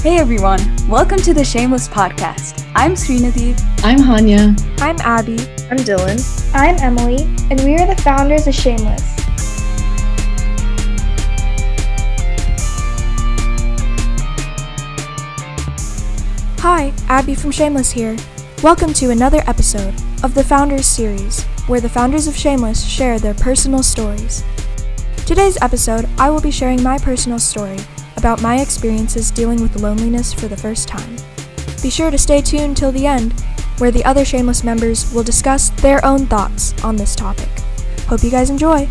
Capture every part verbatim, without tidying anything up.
Hey everyone, welcome to the Shameless Podcast. I'm Srinidhi. I'm Hanya. I'm Abby. I'm Dylan. I'm Emily, and we are the founders of Shameless. Hi, Abby from Shameless here. Welcome to another episode of the Founders Series, where the founders of Shameless share their personal stories. Today's episode, I will be sharing my personal story about my experiences dealing with loneliness for the first time. Be sure to stay tuned till the end, where the other Shameless members will discuss their own thoughts on this topic. Hope you guys enjoy.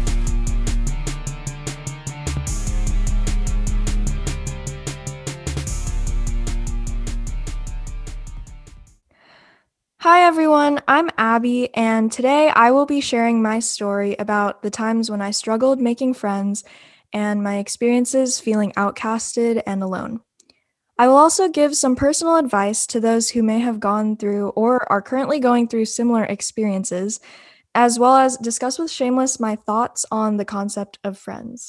Hi everyone, I'm Abby, and today I will be sharing my story about the times when I struggled making friends and my experiences feeling outcasted and alone. I will also give some personal advice to those who may have gone through or are currently going through similar experiences, as well as discuss with Shameless my thoughts on the concept of friends.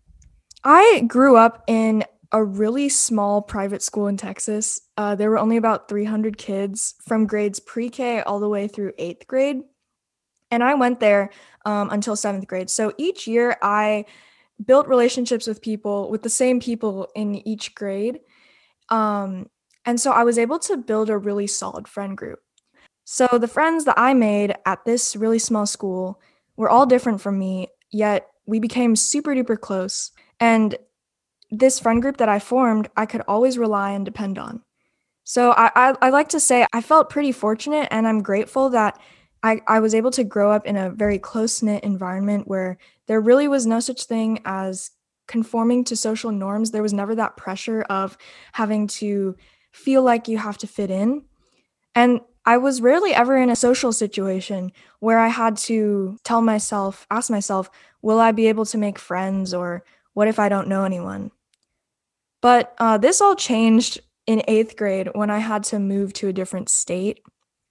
I grew up in a really small private school in Texas. Uh, there were only about three hundred kids from grades pre-K all the way through eighth grade. And I went there um, until seventh grade. So each year I built relationships with people, with the same people in each grade. Um, and so I was able to build a really solid friend group. So the friends that I made at this really small school were all different from me, yet we became super duper close. And this friend group that I formed, I could always rely and depend on. So I, I, I like to say I felt pretty fortunate, and I'm grateful that I, I was able to grow up in a very close-knit environment where there really was no such thing as conforming to social norms. There was never that pressure of having to feel like you have to fit in. And I was rarely ever in a social situation where I had to tell myself, ask myself, will I be able to make friends, or what if I don't know anyone? But uh, this all changed in eighth grade when I had to move to a different state.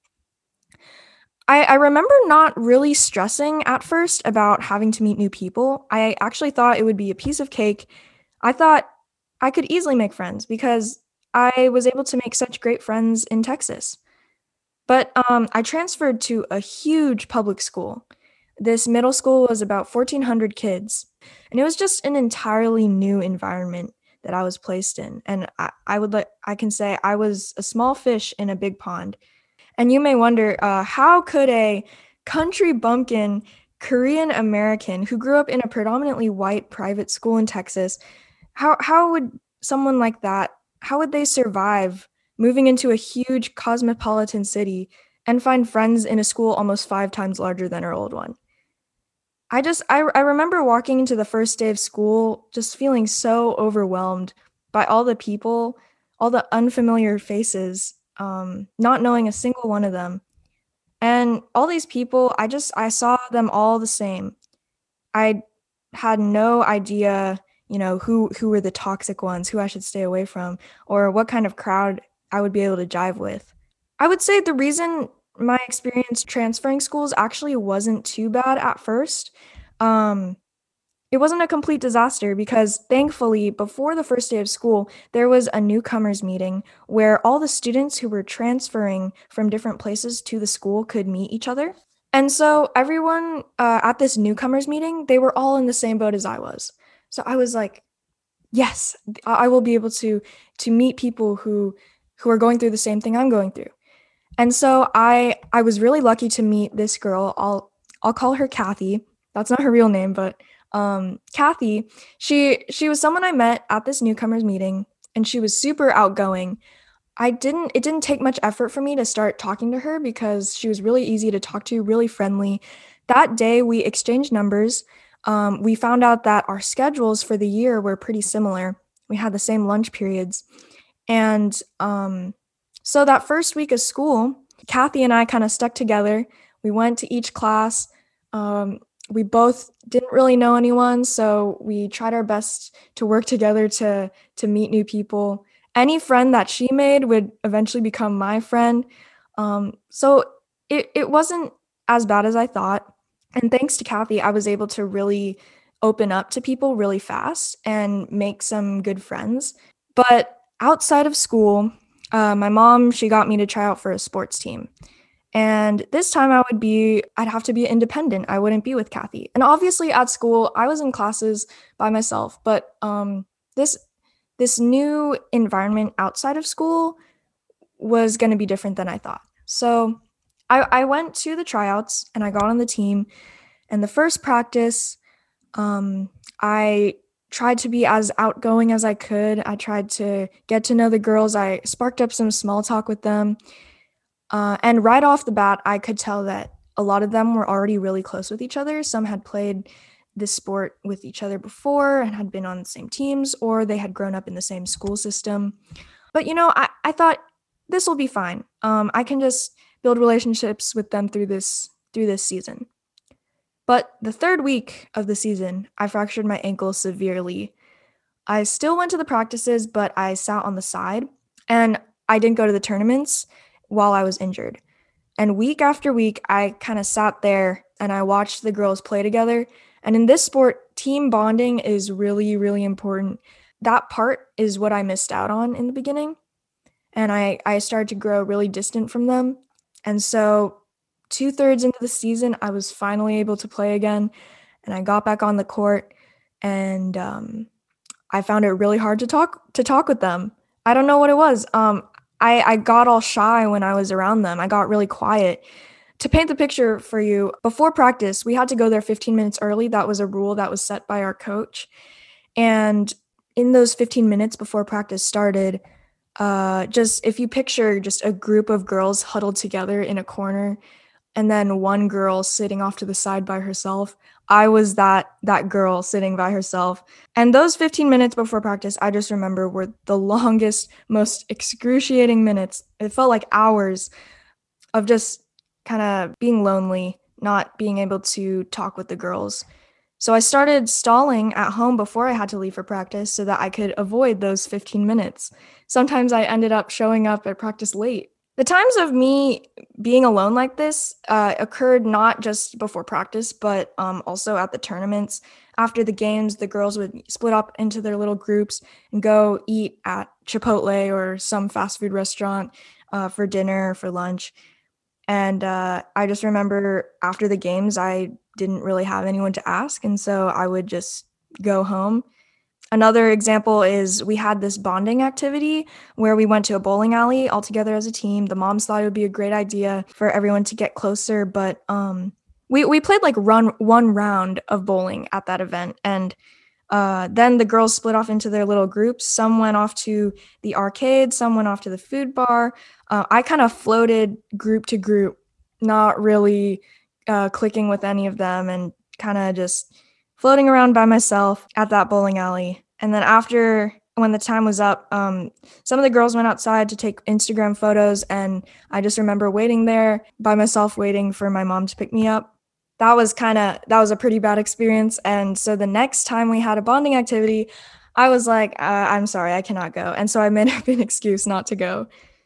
I, I remember not really stressing at first about having to meet new people. I actually thought it would be a piece of cake. I thought I could easily make friends because I was able to make such great friends in Texas. But um, I transferred to a huge public school. This middle school was about fourteen hundred kids, and it was just an entirely new environment that I was placed in. And I, I would like I can say I was a small fish in a big pond. And you may wonder, uh, how could a country bumpkin Korean American who grew up in a predominantly white private school in Texas, how how would someone like that, how would they survive moving into a huge cosmopolitan city and find friends in a school almost five times larger than her old one? I just, I, I remember walking into the first day of school just feeling so overwhelmed by all the people, all the unfamiliar faces, um, not knowing a single one of them. And all these people, I just, I saw them all the same. I had no idea, you know, who, who were the toxic ones, who I should stay away from, or what kind of crowd I would be able to jive with. I would say the reason my experience transferring schools actually wasn't too bad at first. Um, it wasn't a complete disaster because thankfully, before the first day of school, there was a newcomers meeting where all the students who were transferring from different places to the school could meet each other. And so everyone uh, at this newcomers meeting, they were all in the same boat as I was. So I was like, yes, I will be able to to meet people who who are going through the same thing I'm going through. And so I I was really lucky to meet this girl. I'll I'll call her Kathy. That's not her real name, but um, Kathy, she she was someone I met at this newcomers meeting, and she was super outgoing. I didn't it didn't take much effort for me to start talking to her because she was really easy to talk to, really friendly. That day we exchanged numbers. Um, we found out that our schedules for the year were pretty similar. We had the same lunch periods. And um, so that first week of school, Kathy and I kind of stuck together. We went to each class. Um, we both didn't really know anyone, so we tried our best to work together to to meet new people. Any friend that she made would eventually become my friend. Um, so it, it wasn't as bad as I thought. And thanks to Kathy, I was able to really open up to people really fast and make some good friends. But outside of school, uh, my mom, she got me to try out for a sports team. And this time I would be, I'd have to be independent. I wouldn't be with Kathy. And obviously at school, I was in classes by myself, but um, this this new environment outside of school was going to be different than I thought. So I, I went to the tryouts and I got on the team. And the first practice, um, I tried to be as outgoing as I could. I tried to get to know the girls. I sparked up some small talk with them. Uh, and right off the bat, I could tell that a lot of them were already really close with each other. Some had played this sport with each other before and had been on the same teams, or they had grown up in the same school system. But, you know, I, I thought this will be fine. Um, I can just build relationships with them through this through this season. But the third week of the season, I fractured my ankle severely. I still went to the practices, but I sat on the side, and I didn't go to the tournaments while I was injured. And week after week, I kind of sat there and I watched the girls play together. And in this sport, team bonding is really, really important. That part is what I missed out on in the beginning. And I, I started to grow really distant from them. And so two thirds into the season, I was finally able to play again. And I got back on the court, and um, I found it really hard to talk to talk with them. I don't know what it was. Um, I, I got all shy when I was around them. I got really quiet. To paint the picture for you, before practice, we had to go there fifteen minutes early. That was a rule that was set by our coach. And in those fifteen minutes before practice started, uh, just if you picture just a group of girls huddled together in a corner, and then one girl sitting off to the side by herself, I was that that girl sitting by herself. And those fifteen minutes before practice, I just remember, were the longest, most excruciating minutes. It felt like hours of just kind of being lonely, not being able to talk with the girls. So I started stalling at home before I had to leave for practice so that I could avoid those fifteen minutes. Sometimes I ended up showing up at practice late. The times of me being alone like this uh, occurred not just before practice, but um, also at the tournaments. After the games, the girls would split up into their little groups and go eat at Chipotle or some fast food restaurant uh, for dinner or for lunch. And uh, I just remember after the games, I didn't really have anyone to ask, and so I would just go home. Another example is we had this bonding activity where we went to a bowling alley all together as a team. The moms thought it would be a great idea for everyone to get closer, but um, we, we played like run one round of bowling at that event. And uh, then the girls split off into their little groups. Some went off to the arcade, some went off to the food bar. Uh, I kind of floated group to group, not really uh, clicking with any of them, and kind of just floating around by myself at that bowling alley. And then after, when the time was up, um, some of the girls went outside to take Instagram photos, and I just remember waiting there by myself, waiting for my mom to pick me up. That was kind of, that was a pretty bad experience. And so the next time we had a bonding activity, I was like, uh, I'm sorry, I cannot go. And so I made up an excuse not to go.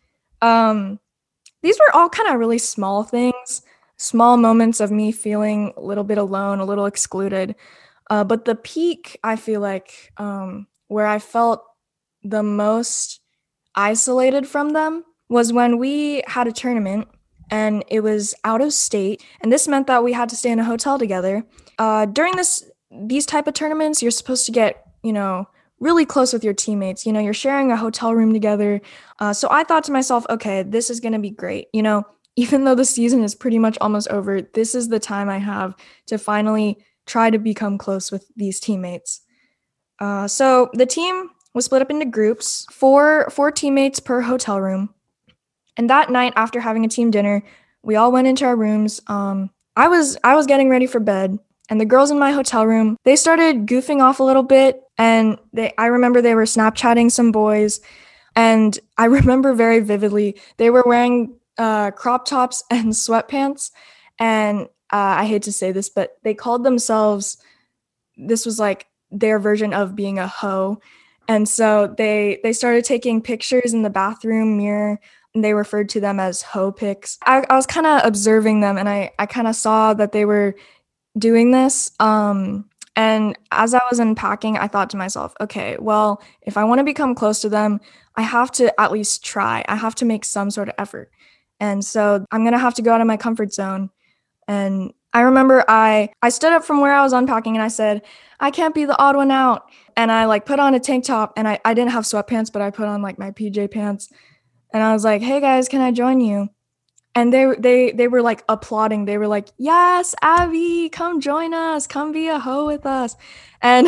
Um, these were all kind of really small things, small moments of me feeling a little bit alone, a little excluded. Uh, but the peak, I feel like, um, where I felt the most isolated from them was when we had a tournament, and it was out of state. And this meant that we had to stay in a hotel together. Uh, during this, these type of tournaments, you're supposed to get, you know, really close with your teammates. You know, you're sharing a hotel room together. Uh, so I thought to myself, okay, this is going to be great. You know, even though the season is pretty much almost over, this is the time I have to finally try to become close with these teammates. Uh, so the team was split up into groups, four four teammates per hotel room. And that night, after having a team dinner, we all went into our rooms. Um, I was I was getting ready for bed, and the girls in my hotel room, they started goofing off a little bit, and they I remember they were Snapchatting some boys, and I remember very vividly they were wearing uh, crop tops and sweatpants, and Uh, I hate to say this, but they called themselves, this was like their version of being a hoe. And so they they started taking pictures in the bathroom mirror, and they referred to them as hoe pics. I, I was kind of observing them, and I, I kind of saw that they were doing this. Um, And as I was unpacking, I thought to myself, okay, well, if I want to become close to them, I have to at least try. I have to make some sort of effort. And so I'm going to have to go out of my comfort zone. And I remember I I stood up from where I was unpacking and I said, I can't be the odd one out. And I like put on a tank top, and I, I didn't have sweatpants, but I put on like my P J pants. And I was like, hey guys, can I join you? And they they they were like applauding. They were like, yes, Abby, come join us. Come be a hoe with us. And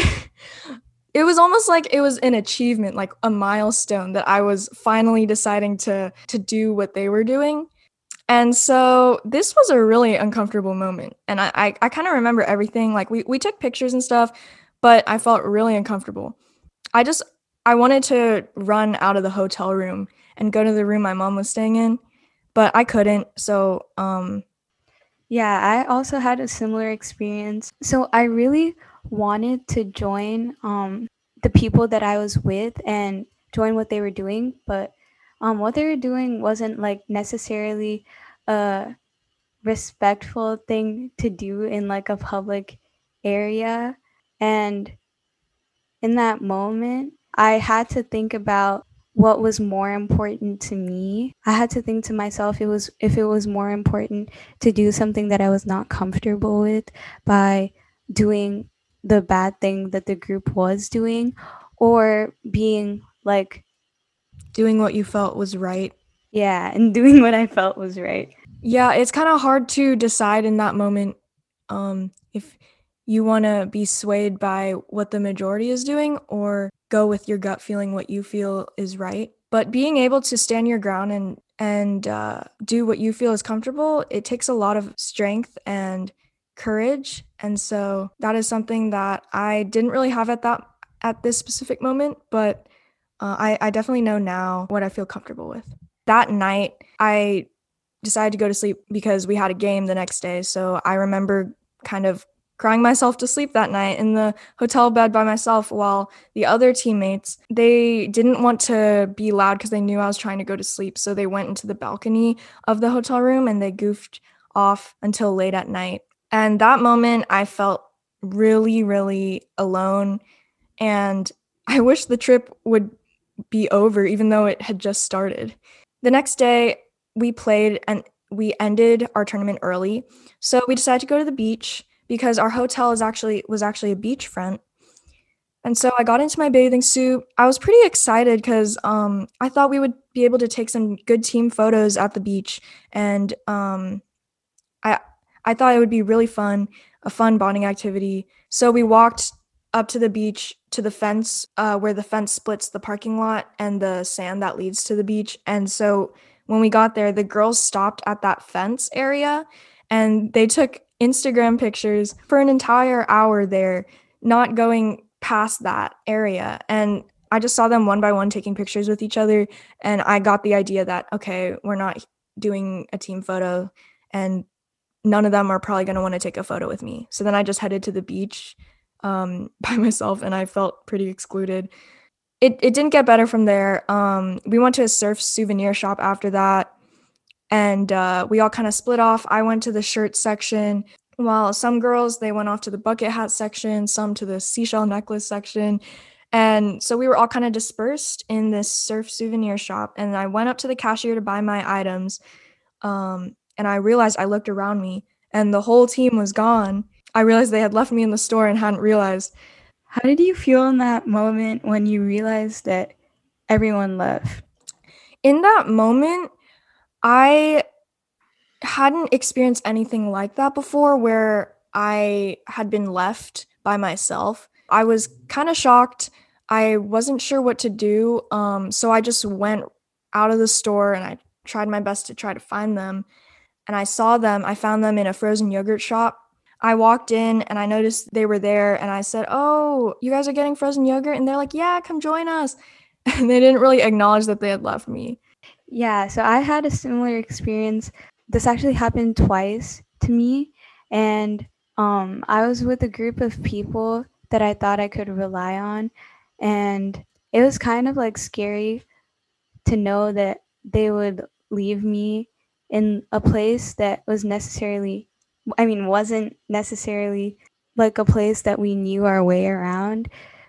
it was almost like it was an achievement, like a milestone that I was finally deciding to to do what they were doing. And so this was a really uncomfortable moment. And I I, I kind of remember everything. Like we, we took pictures and stuff, but I felt really uncomfortable. I just I wanted to run out of the hotel room and go to the room my mom was staying in, but I couldn't. So um Yeah, I also had a similar experience. So I really wanted to join um, the people that I was with and join what they were doing, but um, what they were doing wasn't like necessarily a respectful thing to do in like a public area. And in that moment, I had to think about what was more important to me. I had to think to myself it was if it was more important to do something that I was not comfortable with by doing the bad thing that the group was doing, or being like doing what you felt was right. yeah, and doing what I felt was right. Yeah, it's kind of hard to decide in that moment um, if you want to be swayed by what the majority is doing or go with your gut feeling what you feel is right. But being able to stand your ground and and uh, do what you feel is comfortable, it takes a lot of strength and courage. And so that is something that I didn't really have at that at this specific moment, but uh, I, I definitely know now what I feel comfortable with. That night, I decided to go to sleep because we had a game the next day. So I remember kind of crying myself to sleep that night in the hotel bed by myself, while the other teammates, they didn't want to be loud because they knew I was trying to go to sleep. So they went into the balcony of the hotel room and they goofed off until late at night. And that moment, I felt really, really alone. And I wish the trip would be over, even though it had just started. The next day, we played and we ended our tournament early. So we decided to go to the beach because our hotel is actually was actually a beachfront. And so I got into my bathing suit. I was pretty excited because um, I thought we would be able to take some good team photos at the beach. And um, I I thought it would be really fun, a fun bonding activity. So we walked up to the beach to the fence uh, where the fence splits the parking lot and the sand that leads to the beach. And so when we got there, the girls stopped at that fence area and they took Instagram pictures for an entire hour there, not going past that area. And I just saw them one by one taking pictures with each other. And I got the idea that, okay, we're not doing a team photo and none of them are probably going to want to take a photo with me. So then I just headed to the beach um, by myself and I felt pretty excluded. It it didn't get better from there. Um, we went to a surf souvenir shop after that, and uh, we all kind of split off. I went to the shirt section, while some girls, they went off to the bucket hat section, some to the seashell necklace section. And so we were all kind of dispersed in this surf souvenir shop. And I went up to the cashier to buy my items. Um, and I realized I looked around me and the whole team was gone. I realized they had left me in the store and hadn't realized. How did you feel in that moment when you realized that everyone left? In that moment, I hadn't experienced anything like that before where I had been left by myself. I was kind of shocked. I wasn't sure what to do. Um, so I just went out of the store and I tried my best to try to find them. And I saw them. I found them in a frozen yogurt shop. I walked in and I noticed they were there and I said, "Oh, you guys are getting frozen yogurt?" And they're like, "Yeah, come join us." And they didn't really acknowledge that they had left me. Yeah, so I had a similar experience. This actually happened twice to me. And um, I was with a group of people that I thought I could rely on. And it was kind of like scary to know that they would leave me in a place that was necessarily, I mean, wasn't necessarily like a place that we knew our way around.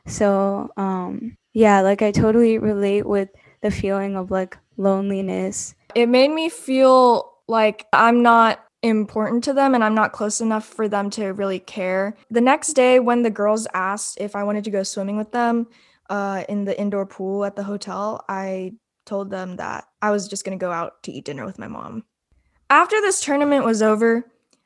So, um, yeah, like I totally relate with the feeling of like loneliness. It made me feel like I'm not important to them and I'm not close enough for them to really care. The next day, when the girls asked if I wanted to go swimming with them uh, in the indoor pool at the hotel, I told them that I was just going to go out to eat dinner with my mom. After this tournament was over,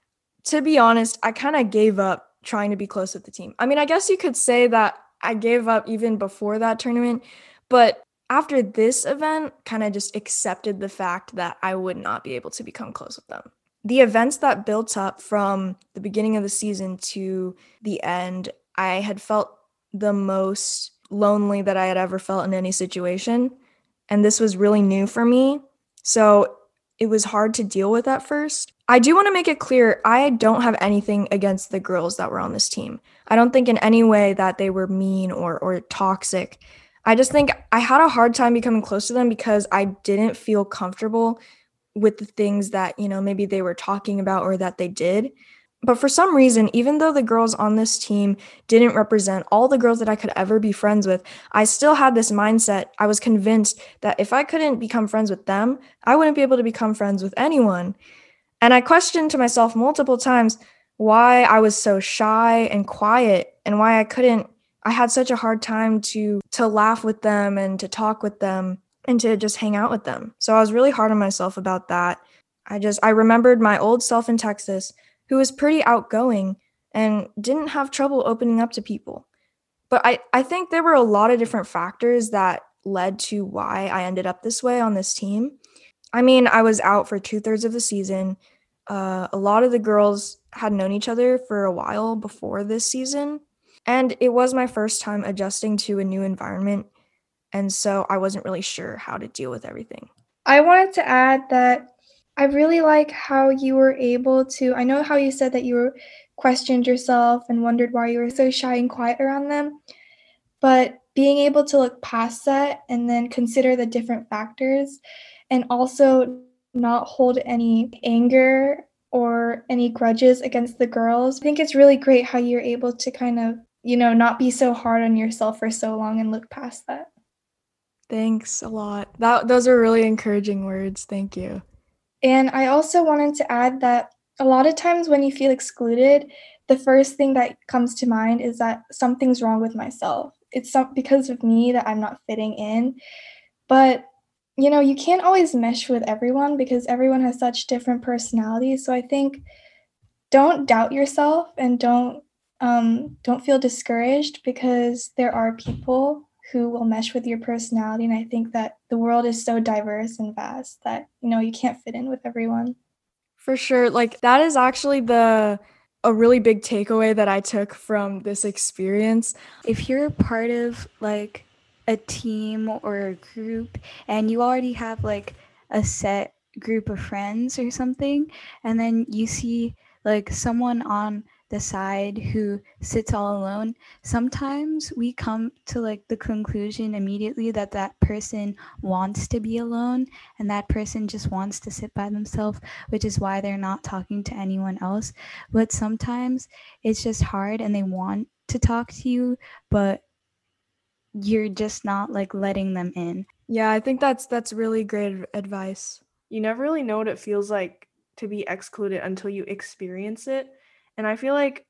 to be honest, I kind of gave up trying to be close with the team. I mean, I guess you could say that I gave up even before that tournament, but after this event, kind of just accepted the fact that I would not be able to become close with them. The events that built up from the beginning of the season to the end, I had felt the most lonely that I had ever felt in any situation. And this was really new for me. So it was hard to deal with at first. I do want to make it clear, I don't have anything against the girls that were on this team. I don't think in any way that they were mean or or toxic. I just think I had a hard time becoming close to them because I didn't feel comfortable with the things that, you know, maybe they were talking about or that they did. But for some reason, even though the girls on this team didn't represent all the girls that I could ever be friends with, I still had this mindset. I was convinced that if I couldn't become friends with them, I wouldn't be able to become friends with anyone. And I questioned to myself multiple times why I was so shy and quiet and why I couldn't, I had such a hard time to to laugh with them and to talk with them and to just hang out with them. So I was really hard on myself about that. I just, I remembered my old self in Texas who was pretty outgoing and didn't have trouble opening up to people. But I, I think there were a lot of different factors that led to why I ended up this way on this team. I mean, I was out for two thirds of the season. Uh, a lot of the girls had known each other for a while before this season. And it was my first time adjusting to a new environment. And so I wasn't really sure how to deal with everything. I wanted to add that I really like how you were able to, I know how you said that you were questioned yourself and wondered why you were so shy and quiet around them, but being able to look past that and then consider the different factors and also not hold any anger or any grudges against the girls. I think it's really great how you're able to kind of, you know, not be so hard on yourself for so long and look past that. Thanks a lot. That those are really encouraging words. Thank you. And I also wanted to add that a lot of times when you feel excluded, the first thing that comes to mind is that something's wrong with myself. It's some, because of me that I'm not fitting in. But, you know, you can't always mesh with everyone because everyone has such different personalities. So I think don't doubt yourself and don't um, don't feel discouraged because there are people who will mesh with your personality. And I think that the world is so diverse and vast that, you know, you can't fit in with everyone. For sure. Like that is actually the a really big takeaway that I took from this experience. If you're part of like a team or a group and you already have like a set group of friends or something, and then you see like someone on the side who sits all alone, sometimes we come to like the conclusion immediately that that person wants to be alone and that person just wants to sit by themselves, which is why they're not talking to anyone else. But sometimes it's just hard and they want to talk to you, but you're just not like letting them in. Yeah, I think that's that's really great advice. You never really know what it feels like to be excluded until you experience it. And I feel like,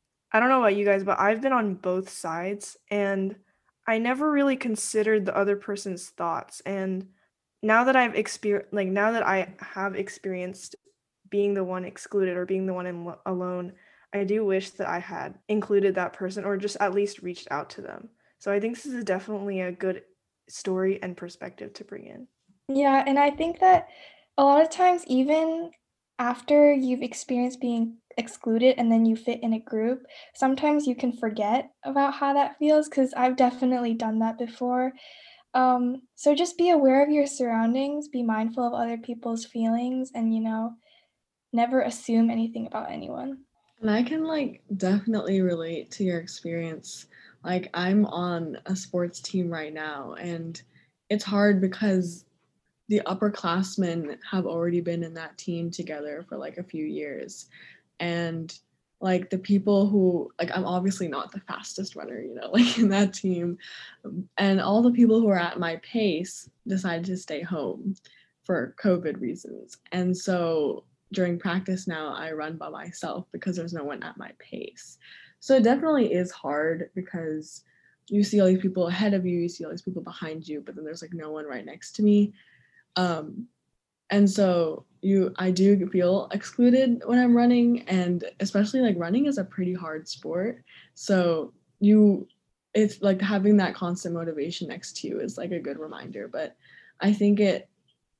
I don't know about you guys, but I've been on both sides and I never really considered the other person's thoughts. And now that I've experienced, like now that I have experienced being the one excluded or being the one in alone, I do wish that I had included that person or just at least reached out to them. So I think this is definitely a good story and perspective to bring in. Yeah, and I think that a lot of times, even after you've experienced being excluded and then you fit in a group, sometimes you can forget about how that feels because I've definitely done that before. Um, so just be aware of your surroundings, be mindful of other people's feelings, and, you know, never assume anything about anyone. And I can like definitely relate to your experience. Like I'm on a sports team right now and it's hard because the upperclassmen have already been in that team together for like a few years. And like the people who, like, I'm obviously not the fastest runner, you know, like in that team. And all the people who are at my pace decided to stay home for COVID reasons. And so during practice now, I run by myself because there's no one at my pace. So it definitely is hard because you see all these people ahead of you, you see all these people behind you, but then there's like no one right next to me. Um, and so you I do feel excluded when I'm running, and especially like running is a pretty hard sport. So you it's like having that constant motivation next to you is like a good reminder. But I think it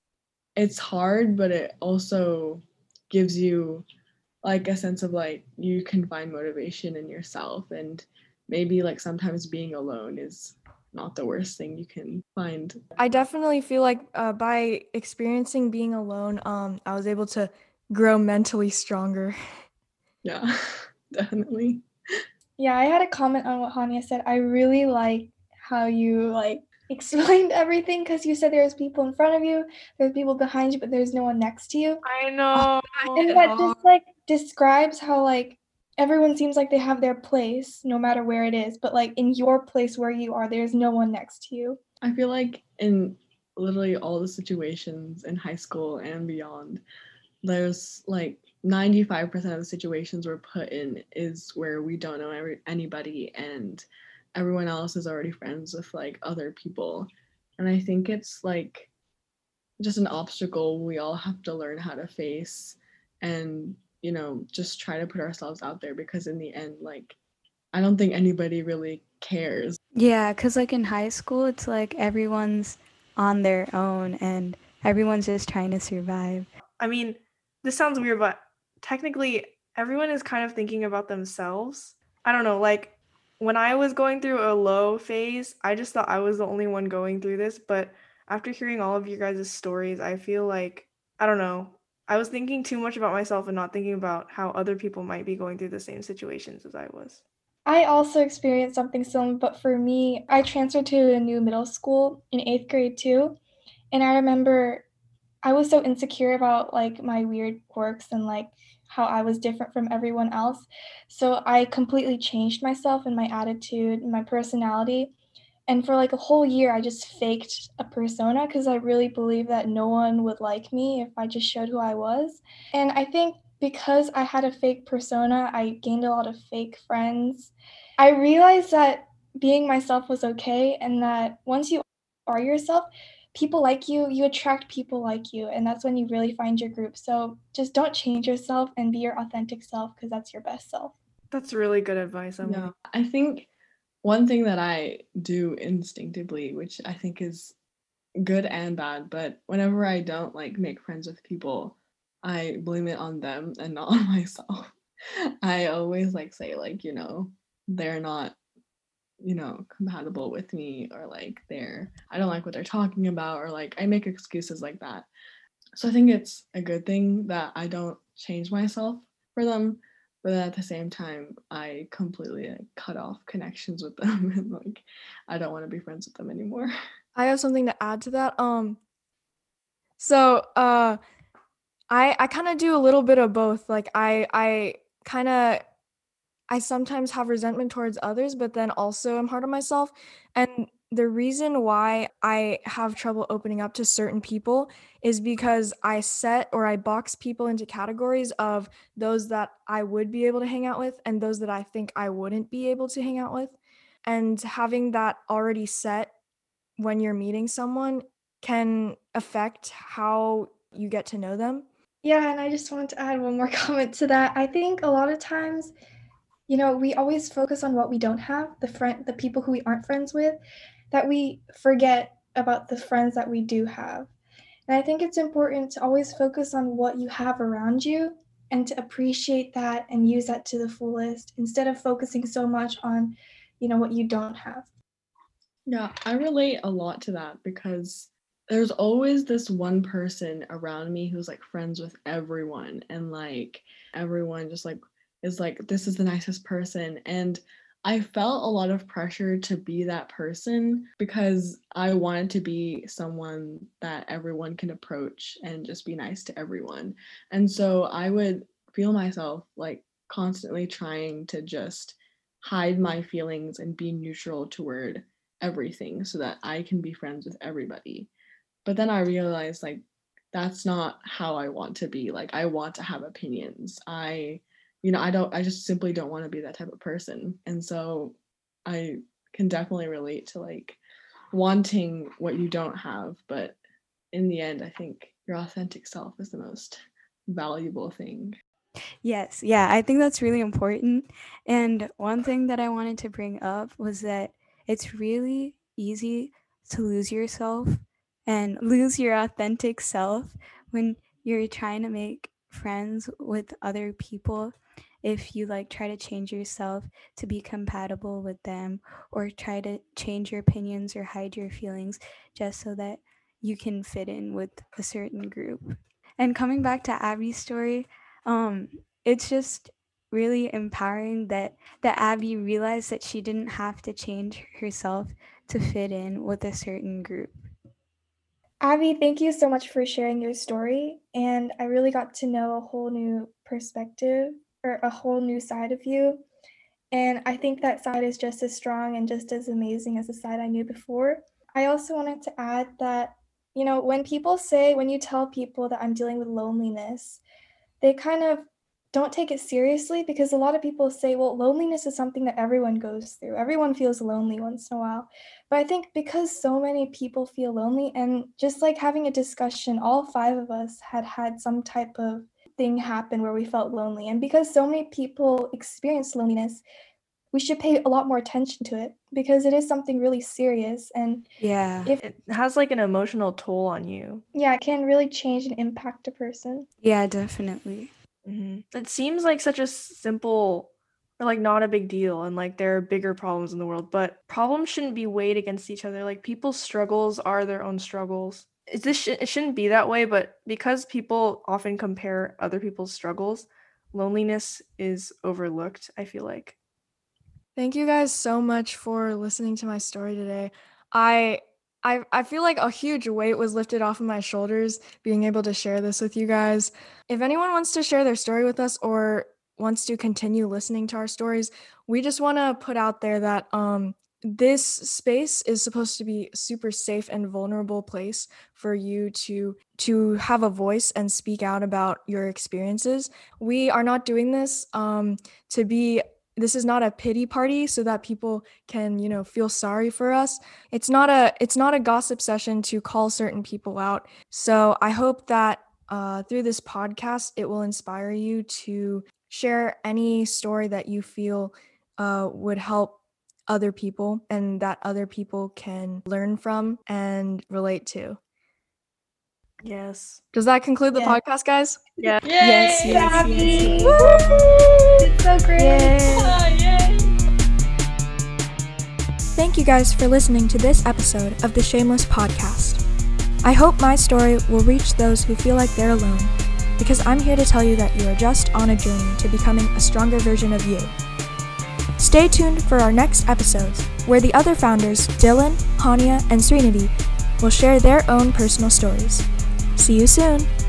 it's hard, but it also gives you like a sense of like you can find motivation in yourself, and maybe like sometimes being alone is not the worst thing you can find. I definitely feel like uh, by experiencing being alone, um, I was able to grow mentally stronger. Yeah, definitely. Yeah, I had a comment on what Hania said. I really like how you like explained everything because you said there's people in front of you, there's people behind you, but there's no one next to you. I know. And that just like describes how like everyone seems like they have their place no matter where it is, but like in your place where you are, there's no one next to you. I feel like in literally all the situations in high school and beyond, there's like ninety-five percent of the situations we're put in is where we don't know every, anybody, and everyone else is already friends with like other people. And I think it's like just an obstacle we all have to learn how to face, and you know, just try to put ourselves out there, because in the end, like, I don't think anybody really cares. Yeah, because like in high school, it's like everyone's on their own and everyone's just trying to survive. I mean, this sounds weird, but technically everyone is kind of thinking about themselves. I don't know, like when I was going through a low phase, I just thought I was the only one going through this, but after hearing all of you guys' stories, I feel like, I don't know, I was thinking too much about myself and not thinking about how other people might be going through the same situations as I was. I also experienced something similar, but for me, I transferred to a new middle school in eighth grade too. And I remember I was so insecure about like my weird quirks and like how I was different from everyone else. So I completely changed myself and my attitude and my personality. And for like a whole year, I just faked a persona because I really believed that no one would like me if I just showed who I was. And I think because I had a fake persona, I gained a lot of fake friends. I realized that being myself was okay, and that once you are yourself, people like you, you attract people like you, and that's when you really find your group. So just don't change yourself and be your authentic self because that's your best self. That's really good advice, Emily. Yeah, I think one thing that I do instinctively, which I think is good and bad, but whenever I don't like make friends with people, I blame it on them and not on myself. I always like say like, you know, they're not, you know, compatible with me, or like they're I don't like what they're talking about, or like I make excuses like that. So I think it's a good thing that I don't change myself for them, but at the same time I completely like, cut off connections with them and like I don't want to be friends with them anymore. I have something to add to that. Um, so uh, I I kind of do a little bit of both. Like I I kind of I sometimes have resentment towards others, but then also I'm hard on myself. And the reason why I have trouble opening up to certain people is because I set or I box people into categories of those that I would be able to hang out with and those that I think I wouldn't be able to hang out with. And having that already set when you're meeting someone can affect how you get to know them. Yeah, and I just wanted to add one more comment to that. I think a lot of times, you know, we always focus on what we don't have, the friend, the people who we aren't friends with, that we forget about the friends that we do have. And I think it's important to always focus on what you have around you and to appreciate that and use that to the fullest instead of focusing so much on, you know, what you don't have. Yeah, I relate a lot to that because there's always this one person around me who's like friends with everyone, and like everyone just like is like, this is the nicest person. And I felt a lot of pressure to be that person because I wanted to be someone that everyone can approach and just be nice to everyone. And so I would feel myself like constantly trying to just hide my feelings and be neutral toward everything so that I can be friends with everybody. But then I realized, like, that's not how I want to be. Like, I want to have opinions. I, you know, I don't, I just simply don't want to be that type of person. And so I can definitely relate to, like, wanting what you don't have. But in the end, I think your authentic self is the most valuable thing. Yes, yeah, I think that's really important. And one thing that I wanted to bring up was that it's really easy to lose yourself and lose your authentic self when you're trying to make friends with other people. If you like try to change yourself to be compatible with them, or try to change your opinions or hide your feelings just so that you can fit in with a certain group. And coming back to Abby's story, um, it's just really empowering that that Abby realized that she didn't have to change herself to fit in with a certain group. Abby, thank you so much for sharing your story. And I really got to know a whole new perspective or a whole new side of you. And I think that side is just as strong and just as amazing as the side I knew before. I also wanted to add that, you know, when people say, when you tell people that I'm dealing with loneliness, they kind of don't take it seriously, because a lot of people say, well, loneliness is something that everyone goes through. Everyone feels lonely once in a while. But I think because so many people feel lonely, and just like having a discussion, all five of us had had some type of thing happen where we felt lonely. And because so many people experience loneliness, we should pay a lot more attention to it, because it is something really serious. And Yeah. if It has like an emotional toll on you. yeah, it can really change and impact a person. Yeah, definitely. Mm-hmm. It seems like such a simple, or like not a big deal, and like there are bigger problems in the world, but problems shouldn't be weighed against each other. Like, people's struggles are their own struggles. It's this sh- it shouldn't be that way, but because people often compare other people's struggles, loneliness is overlooked, I feel like. Thank you guys so much for listening to my story today. I I I feel like a huge weight was lifted off of my shoulders being able to share this with you guys. If anyone wants to share their story with us or wants to continue listening to our stories, we just want to put out there that um this space is supposed to be a super safe and vulnerable place for you to to have a voice and speak out about your experiences. We are not doing this um to be this is not a pity party so that people can, you know, feel sorry for us. It's not a it's not a gossip session to call certain people out. So I hope that uh, through this podcast, it will inspire you to share any story that you feel uh, would help other people and that other people can learn from and relate to. Yes. Does that conclude the Yeah. podcast, guys? Yeah. Yes, Yay! yes, Abby! yes. Woo! It's so great. Ah, yay! Thank you guys for listening to this episode of the Shameless Podcast. I hope my story will reach those who feel like they're alone, because I'm here to tell you that you are just on a journey to becoming a stronger version of you. Stay tuned for our next episodes, where the other founders, Dylan, Hania, and Srinidhi, will share their own personal stories. See you soon!